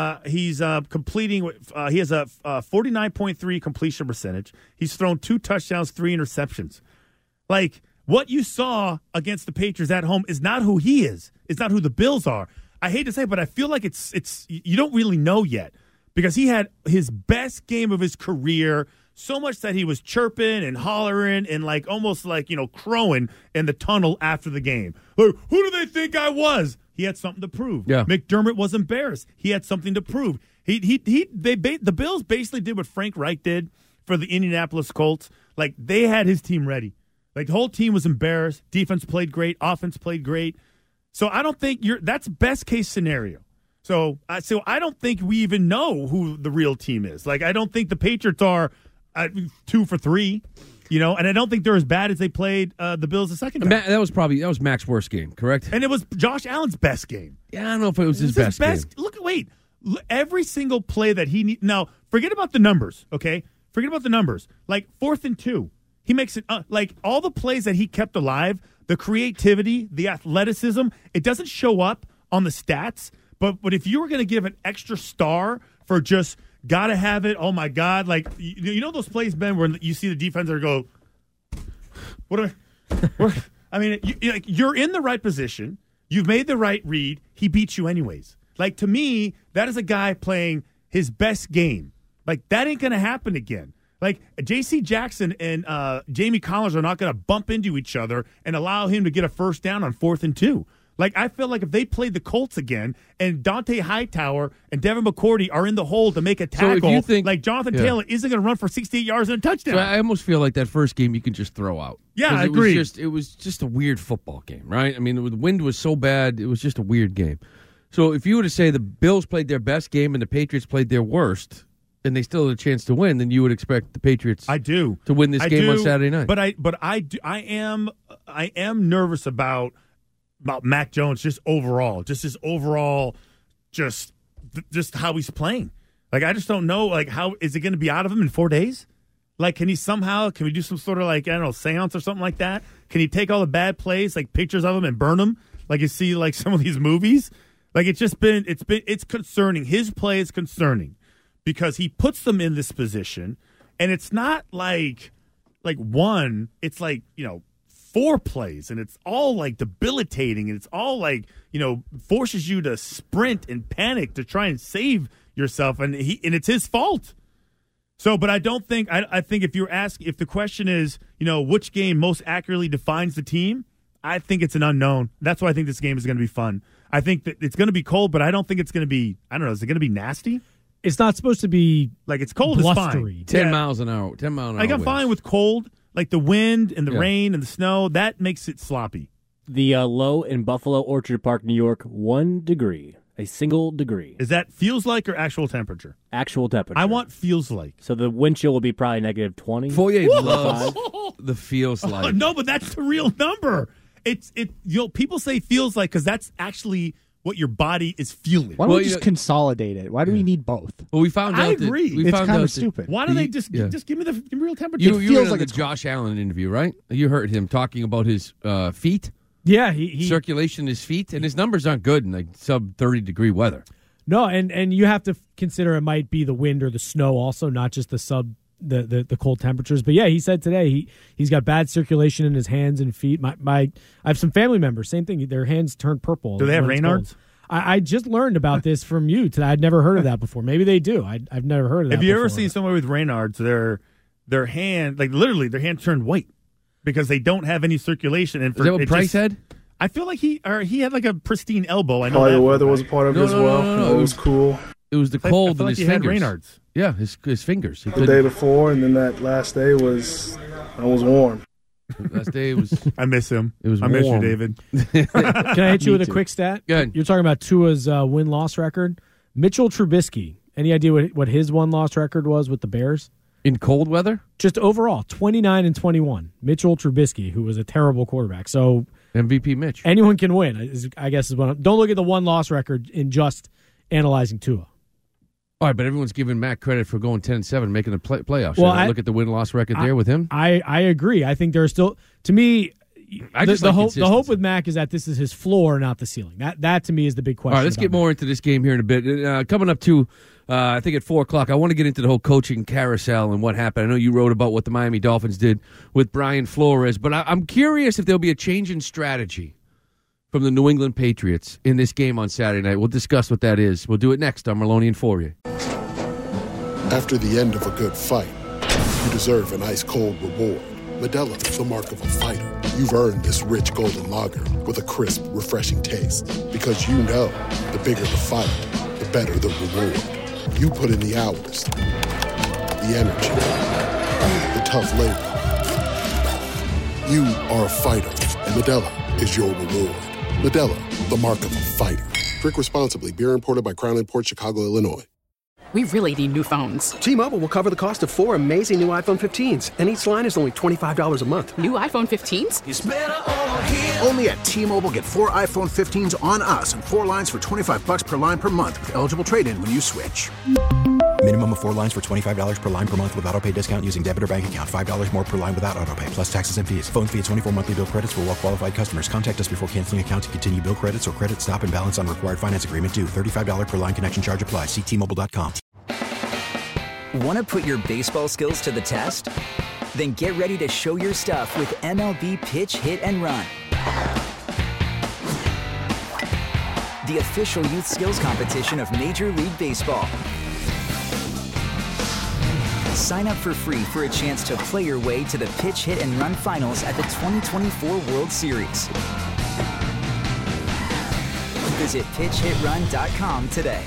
S8: completing. He has a 49.3 completion percentage. He's thrown 2 touchdowns, 3 interceptions. Like, what you saw against the Patriots at home is not who he is. It's not who the Bills are. I hate to say it, but I feel like it's you don't really know yet because he had his best game of his career, so much that he was chirping and hollering and almost crowing in the tunnel after the game. Like, who do they think I was? He had something to prove.
S7: Yeah.
S8: McDermott was embarrassed. He had something to prove. The Bills basically did what Frank Reich did for the Indianapolis Colts. Like, they had his team ready. Like, the whole team was embarrassed. Defense played great. Offense played great. So I don't think that's best case scenario. So I don't think we even know who the real team is. Like, I don't think the Patriots are 2 for 3, and I don't think they're as bad as they played the Bills the second time.
S7: That was Mac's worst game, correct?
S8: And it was Josh Allen's best game.
S7: Yeah, I don't know if it was his best game.
S8: Look, every single play that he needs. Now, forget about the numbers, okay? Forget about the numbers. Like 4th and 2, he makes it like all the plays that he kept alive, the creativity, the athleticism, it doesn't show up on the stats. But if you were going to give an extra star for just gotta have it, oh my God, like you know those plays, Ben, where you see the defender go, you're in the right position, you've made the right read, he beats you anyways. Like, to me, that is a guy playing his best game. Like, that ain't going to happen again. Like, J.C. Jackson and Jamie Collins are not going to bump into each other and allow him to get a first down on 4th and 2. Like, I feel like if they played the Colts again and Dante Hightower and Devin McCourty are in the hole to make a tackle,
S7: so if you think,
S8: like Jonathan Taylor isn't going to run for 68 yards and a touchdown.
S7: So I almost feel like that first game you can just throw out.
S8: Yeah, I agree.
S7: It was just a weird football game, right? I mean, the wind was so bad, it was just a weird game. So if you were to say the Bills played their best game and the Patriots played their worst, and they still had a chance to win, then you would expect the Patriots to win this game on Saturday night.
S8: But I am nervous about Mac Jones just overall, just his overall, just how he's playing. Like, I just don't know, like, how is it going to be out of him in 4 days? Like, can we do some sort of, like, I don't know, seance or something like that? Can he take all the bad plays, like pictures of them and burn them? Like you see, like some of these movies? Like, it's concerning. His play is concerning because he puts them in this position, and it's not like one, it's like, 4 plays, and it's all like debilitating, and it's all like, forces you to sprint and panic to try and save yourself, and it's his fault. So, but I don't think, I think if the question is, which game most accurately defines the team, I think it's an unknown. That's why I think this game is going to be fun. I think that it's going to be cold, but I don't think it's going to be, I don't know, is it going to be nasty?
S9: It's not supposed to be
S8: like, it's cold,
S9: blustery.
S8: It's fine.
S7: 10 miles an hour.
S8: Like, I'm fine with cold. Like the wind and the rain and the snow, that makes it sloppy.
S11: The low in Buffalo Orchard Park, New York, 1 degree. A single degree.
S8: Is that feels like or actual temperature?
S11: Actual temperature.
S8: I want feels like.
S11: So the wind chill will be probably negative 20.
S7: Foyer loves the feels like.
S8: No, but that's the real number. People say feels like because that's actually what your body is feeling.
S15: Why don't we just consolidate it? Why do we need both?
S7: Well, we found out.
S8: I agree.
S15: It's kind of stupid.
S8: Why don't they just give me the real temperature?
S7: You feels like the Josh Allen interview, right? You heard him talking about his feet.
S9: Yeah, he
S7: circulation in his feet, and his numbers aren't good in like sub 30-degree weather.
S9: No, and you have to consider it might be the wind or the snow also, not just the cold temperatures. But yeah, he said today he's got bad circulation in his hands and feet. I have some family members, same thing. Their hands turn purple.
S8: Do they have Raynaud's?
S9: I just learned about this from you today. I'd never heard of that before. Maybe they do. I've never heard of that.
S8: Have you
S9: before.
S8: ever seen somebody with Raynaud's? Their hand, like literally, their hand turned white because they don't have any circulation. And
S7: is that what Price had?
S8: I feel like he had like a pristine elbow. I know
S16: the weather was a part of it as well.
S7: No.
S16: It was cool.
S7: It was the cold in
S8: like
S7: his fingers.
S8: Had Raynaud's.
S7: Yeah, his fingers.
S16: The day before, and then that last day I was warm.
S7: Last day was.
S8: I miss him.
S7: It was
S8: I miss you, David.
S9: Can I hit you with a quick stat?
S7: Go ahead.
S9: You're talking about Tua's win-loss record. Mitchell Trubisky. Any idea what his win-loss record was with the Bears?
S7: In cold weather?
S9: Just overall, 29-21. Mitchell Trubisky, who was a terrible quarterback. So
S7: MVP Mitch. Anyone
S9: can win, I guess is what don't look at the one-loss record in just analyzing Tua.
S7: All right, but everyone's giving Mac credit for going 10-7, making the playoffs.
S9: Well,
S7: I look at the win-loss record there with him.
S9: I agree. I think there's still, to me, the hope with Mac is that this is his floor, not the ceiling. That to me is the big question.
S7: All right, let's get more into this game here in a bit. Coming up to, I think at 4 o'clock, I want to get into the whole coaching carousel and what happened. I know you wrote about what the Miami Dolphins did with Brian Flores, but I'm curious if there'll be a change in strategy from the New England Patriots in this game on Saturday night. We'll discuss what that is. We'll do it next on Maloney and Fourier.
S17: After the end of a good fight, you deserve an ice-cold reward. Modelo, the mark of a fighter. You've earned this rich golden lager with a crisp, refreshing taste. Because you know, the bigger the fight, the better the reward. You put in the hours, the energy, the tough labor. You are a fighter, and Modelo is your reward. Modelo, the mark of a fighter. Drink responsibly. Beer imported by Crown Imports, Chicago, Illinois.
S18: We really need new phones.
S19: T-Mobile will cover the cost of 4 amazing new iPhone 15s, and each line is only $25 a month.
S18: New iPhone 15s?
S19: It's better over here.
S20: Only at T-Mobile, get 4 iPhone 15s on us and 4 lines for $25 per line per month with eligible trade-in when you switch.
S21: Minimum of 4 lines for $25 per line per month with autopay discount using debit or bank account. $5 more per line without autopay, plus taxes and fees. Phone fee at 24 monthly bill credits for well-qualified customers. Contact us before canceling account to continue bill credits or credit stop and balance on required finance agreement due. $35 per line connection charge applies. See T-Mobile.com.
S22: Want to put your baseball skills to the test? Then get ready to show your stuff with MLB Pitch, Hit, and Run. The official youth skills competition of Major League Baseball. Sign up for free for a chance to play your way to the Pitch, Hit, and Run finals at the 2024 World Series. Visit pitchhitrun.com today.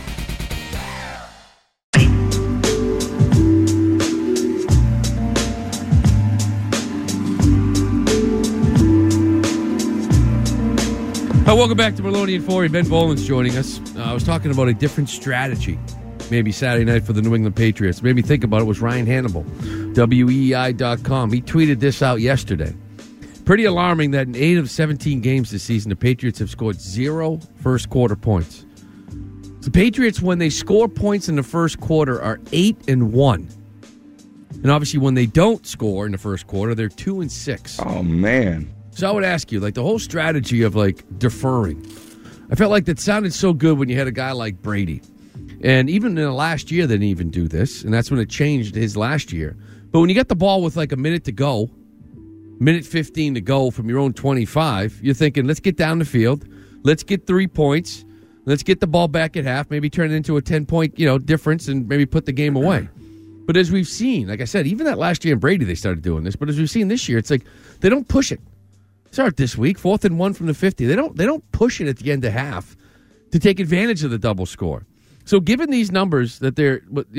S7: Welcome back to Maloney and Forey. Ben Boland's joining us. I was talking about a different strategy, maybe Saturday night for the New England Patriots. Made me think about it was Ryan Hannibal, WEEI.com. He tweeted this out yesterday. Pretty alarming that in 8 of 17 games this season, the Patriots have scored 0 first-quarter points. The Patriots, when they score points in the first quarter, are 8-1. And obviously, when they don't score in the first quarter, they're 2-6.
S23: Oh, man.
S7: So I would ask you, like, the whole strategy of, like, deferring. I felt like that sounded so good when you had a guy like Brady. And even in the last year, they didn't even do this, and that's when it changed his last year. But when you get the ball with, like, a minute to go, minute 15 to go from your own 25, you're thinking, let's get down the field, let's get 3 points, let's get the ball back at half, maybe turn it into a 10-point, difference and maybe put the game away. But as we've seen, like I said, even that last year in Brady, they started doing this. But as we've seen this year, it's like they don't push it. Start this week, 4th and 1 from the 50. They don't push it at the end of half to take advantage of the double score. So given these numbers that they're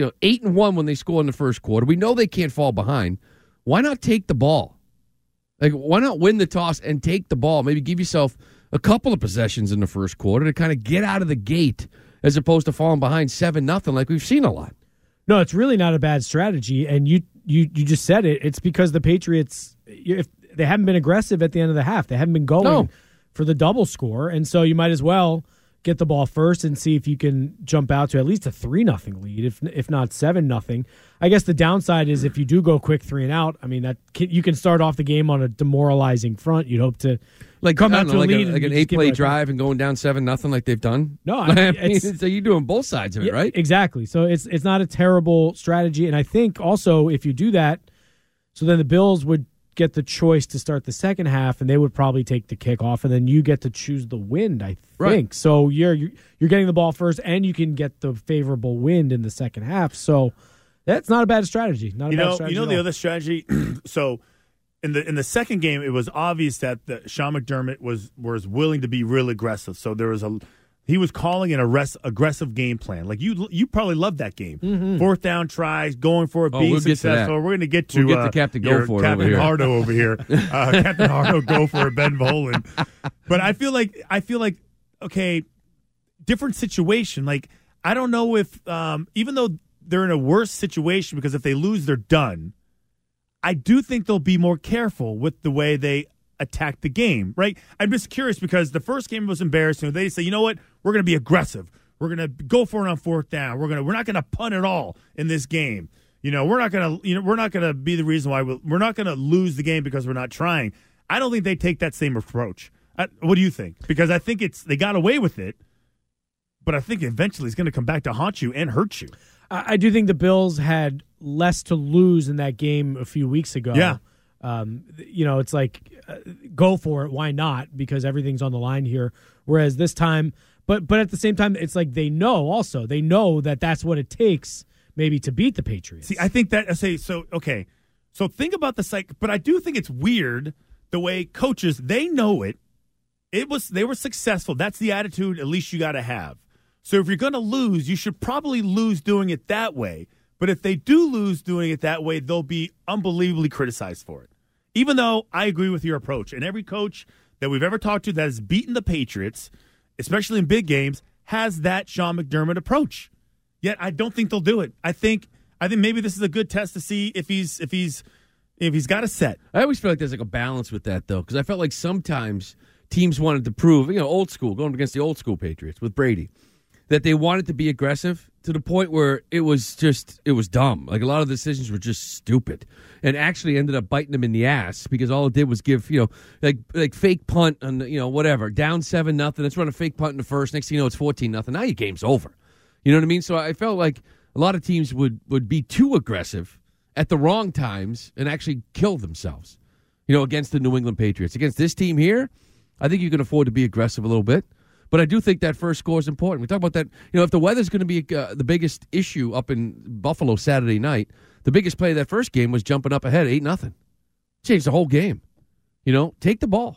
S7: 8-1 when they score in the first quarter, we know they can't fall behind. Why not take the ball? Like, why not win the toss and take the ball? Maybe give yourself a couple of possessions in the first quarter to kind of get out of the gate as opposed to falling behind 7-0 like we've seen a lot.
S9: No, it's really not a bad strategy. And you just said it. It's because the Patriots, if they haven't been aggressive at the end of the half. They haven't been going for the double score. And so you might as well get the ball first and see if you can jump out to at least a 3-0 lead, if not 7-0. I guess the downside is if you do go quick 3 and out, I mean, you can start off the game on a demoralizing front. You'd hope to come out to a lead.
S7: Like an 8-play drive and going down 7-0 like they've done?
S9: No,
S7: I mean, so you're doing both sides of it, right?
S9: Exactly. So it's not a terrible strategy. And I think also if you do that, so then the Bills would get the choice to start the second half, and they would probably take the kickoff, and then you get to choose the wind, I think. Right. So you're getting the ball first, and you can get the favorable wind in the second half. So that's not a bad strategy. Not a bad strategy.
S8: The other strategy. So in the second game, it was obvious that Sean McDermott was willing to be real aggressive. So he was calling an aggressive game plan. Like you probably loved that game. Mm-hmm. 4th down tries, going for it, being successful. We're going to get to
S7: Captain Go For It
S8: Captain Hardo over here. Captain Hardo Go For It, Ben Volen. But I feel like okay, different situation. Like I don't know if even though they're in a worse situation because if they lose, they're done. I do think they'll be more careful with the way they attack the game, right? I'm just curious because the first game was embarrassing. They say, you know what? We're going to be aggressive. We're going to go for it on 4th down. We're not going to punt at all in this game. We're not going to be the reason why we're not going to lose the game because we're not trying. I don't think they take that same approach. What do you think? Because I think they got away with it, but I think eventually it's going to come back to haunt you and hurt you.
S9: I do think the Bills had less to lose in that game a few weeks ago.
S8: Yeah.
S9: It's like, go for it. Why not? Because everything's on the line here. Whereas this time, but at the same time, it's like they know that that's what it takes maybe to beat the Patriots.
S8: See, I think that, so think about the psych, but I do think it's weird the way coaches, they know it. They were successful. That's the attitude at least you got to have. So if you're going to lose, you should probably lose doing it that way. But if they do lose doing it that way, they'll be unbelievably criticized for it. Even though I agree with your approach, and every coach that we've ever talked to that has beaten the Patriots, especially in big games, has that Sean McDermott approach. Yet I don't think they'll do it. I think maybe this is a good test to see if he's got a set.
S7: I always feel like there's like a balance with that, though, because I felt like sometimes teams wanted to prove, old school, going against the old school Patriots with Brady, that they wanted to be aggressive to the point where it was dumb. Like a lot of the decisions were just stupid and actually ended up biting them in the ass because all it did was give, like fake punt on, whatever, down 7-0. Let's run a fake punt in the first. Next thing you know, it's 14-0. Now your game's over. You know what I mean? So I felt like a lot of teams would be too aggressive at the wrong times and actually kill themselves, against the New England Patriots. Against this team here, I think you can afford to be aggressive a little bit. But I do think that first score is important. We talk about that. If the weather's going to be the biggest issue up in Buffalo Saturday night, the biggest play of that first game was jumping up ahead 8-0. Changed the whole game. Take the ball.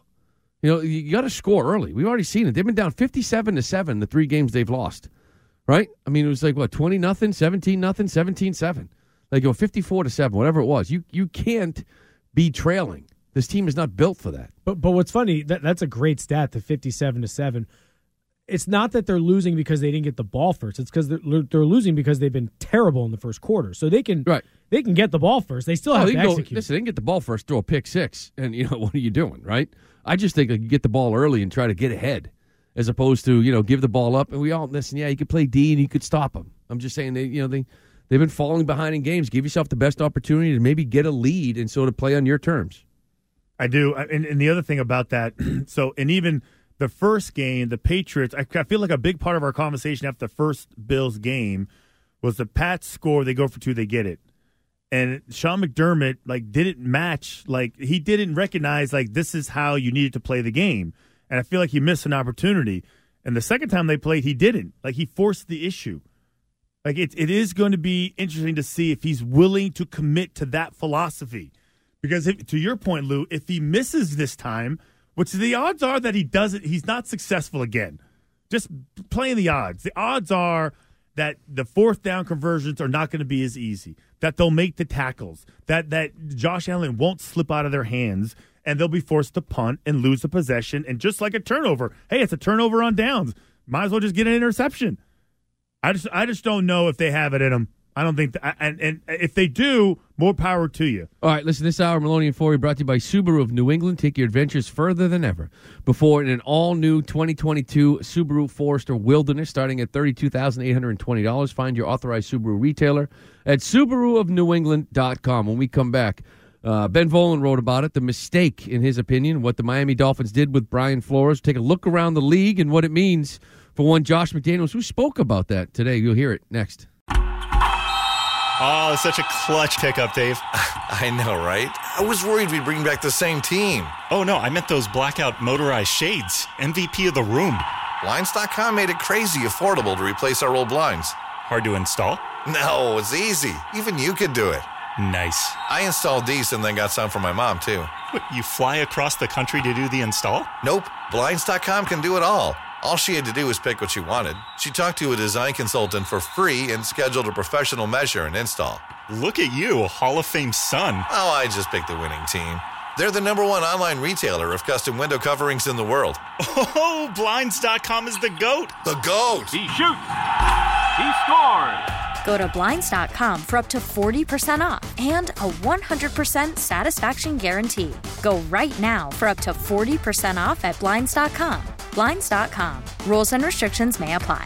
S7: You got to score early. We've already seen it. They've been down 57-7 the 3 games they've lost. Right? I mean, it was like, 20-0, 17-0, 17-7. Like, 54-7, whatever it was. You can't be trailing. This team is not built for that.
S9: But what's funny, that's a great stat, the 57-7. It's not that they're losing because they didn't get the ball first. It's because they're losing because they've been terrible in the first quarter. So they can get the ball first. They still have to execute.
S7: Listen, they can get the ball first, throw a pick six, and what are you doing, right? I just think you get the ball early and try to get ahead, as opposed to give the ball up. And we all listen. Yeah, you could play D and you could stop them. I'm just saying they've been falling behind in games. Give yourself the best opportunity to maybe get a lead and sort of play on your terms.
S8: I do, and the other thing about that, and even the first game, the Patriots, I feel like a big part of our conversation after the first Bills game was the Pats score, they go for 2, they get it. And Sean McDermott, didn't match, he didn't recognize, this is how you needed to play the game. And I feel like he missed an opportunity. And the second time they played, he didn't. He forced the issue. It is going to be interesting to see if he's willing to commit to that philosophy. Because to your point, Lou, if he misses this time, which the odds are that he doesn't, he's not successful again. Just playing the odds. The odds are that the fourth down conversions are not going to be as easy, that they'll make the tackles, that Josh Allen won't slip out of their hands, and they'll be forced to punt and lose the possession. And just like a turnover, hey, it's a turnover on downs. Might as well just get an interception. I just don't know if they have it in them. I don't think and if they do, more power to you.
S7: All right, listen, this hour, Maloney and Forey, brought to you by Subaru of New England. Take your adventures further than ever. Before in an all-new 2022 Subaru Forester Wilderness, starting at $32,820. Find your authorized Subaru retailer at SubaruofNewEngland.com. When we come back, Ben Volen wrote about it, the mistake, in his opinion, what the Miami Dolphins did with Brian Flores. Take a look around the league and what it means for one Josh McDaniels, who spoke about that today. You'll hear it next.
S3: Oh, such a clutch pickup, Dave.
S4: I know, right? I was worried we'd bring back the same team.
S3: Oh, no, I meant those blackout motorized shades. MVP of the room.
S4: Blinds.com made it crazy affordable to replace our old blinds.
S3: Hard to install?
S4: No, it's easy. Even you could do it.
S3: Nice.
S4: I installed these and then got some for my mom, too.
S3: What, you fly across the country to do the install?
S4: Nope. Blinds.com can do it all. All she had to do was pick what she wanted. She talked to a design consultant for free and scheduled a professional measure and install.
S3: Look at you, a Hall of Fame son.
S4: Oh, I just picked the winning team. They're the #1 online retailer of custom window coverings in the world.
S3: Oh, Blinds.com is the GOAT.
S4: The GOAT.
S5: He shoots. He scores.
S6: Go to Blinds.com for up to 40% off and a 100% satisfaction guarantee. Go right now for up to 40% off at Blinds.com. Blinds.com. Rules and restrictions may apply.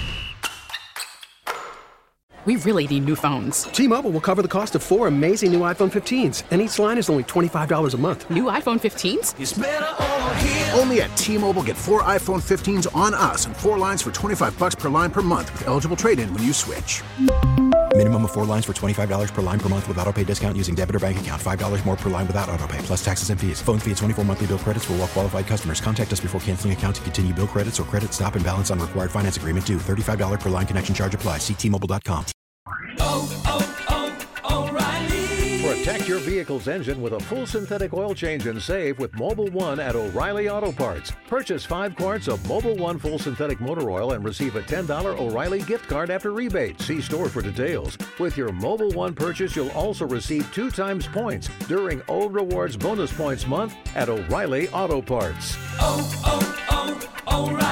S18: We really need new phones.
S19: T-Mobile will cover the cost of 4 amazing new iPhone 15s, and each line is only $25 a month.
S18: New iPhone 15s?
S20: It's better over here. Only at T-Mobile, get 4 iPhone 15s on us and 4 lines for $25 per line per month with eligible trade-in when you switch.
S21: Minimum of 4 lines for $25 per line per month with autopay discount using debit or bank account. $5 more per line without autopay, plus taxes and fees. Phone fee at 24 monthly bill credits for well-qualified customers. Contact us before canceling account to continue bill credits or credit stop and balance on required finance agreement due. $35 per line connection charge applies. See T-Mobile.com.
S1: O'Reilly. Protect your vehicle's engine with a full synthetic oil change and save with Mobil 1 at O'Reilly Auto Parts. Purchase 5 quarts of Mobil 1 full synthetic motor oil and receive a $10 O'Reilly gift card after rebate. See store for details. With your Mobil 1 purchase, you'll also receive 2 times points during O Rewards Bonus Points Month at O'Reilly Auto Parts.
S5: O'Reilly.